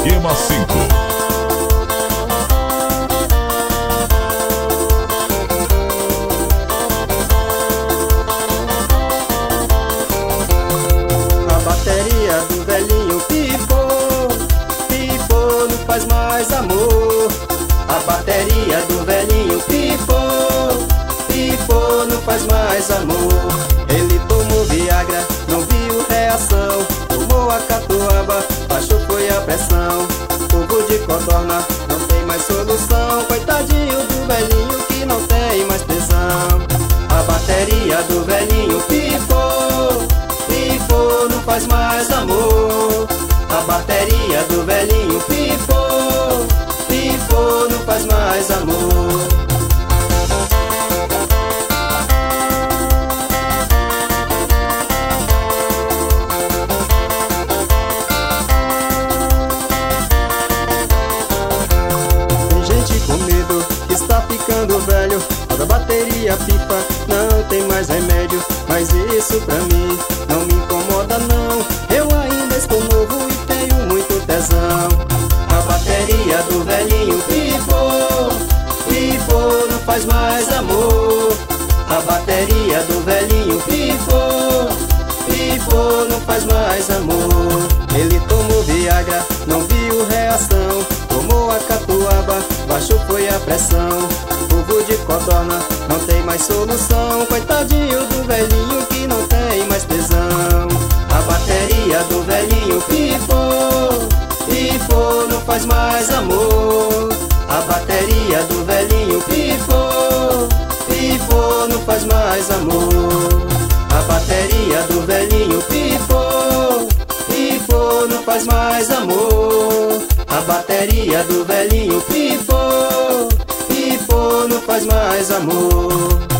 Esquema 5. A bateria do velhinho pipou, pipou, não faz mais amor. A bateria do velhinho pipou, pipou, não faz mais amor. Ele tomou Viagra, não viu reação, tomou a catuaba, baixou foi a pressão. Povo de codorna, não tem mais solução, coitadinho do velhinho que não tem mais tesão. A bateria do velhinho pipou, pipou, não faz mais amor. A bateria do velhinho pipou, pipou, não faz mais amor. Tem gente com medo que está ficando velho, quando a bateria pipa não tem mais remédio. Mas isso pra mim não me incomoda não, eu ainda estou novo e tenho muito tesão. A bateria do velhinho pipou, pipou, não faz mais amor. A bateria do velhinho pipou, pipou, não faz mais amor. Ele tomou Viagra, não viu reação, tomou a catuaba, baixou foi a pressão. Povo de codorna, não tem mais solução, coitadinho do velhinho que não tem mais tesão. A bateria do velhinho pipou, pipou, não faz mais amor. A bateria do velhinho pipou, pipou, não faz mais amor. A bateria do velhinho pipou, pipou, não faz mais amor. A bateria do velhinho pipou, pipou, não faz mais amor.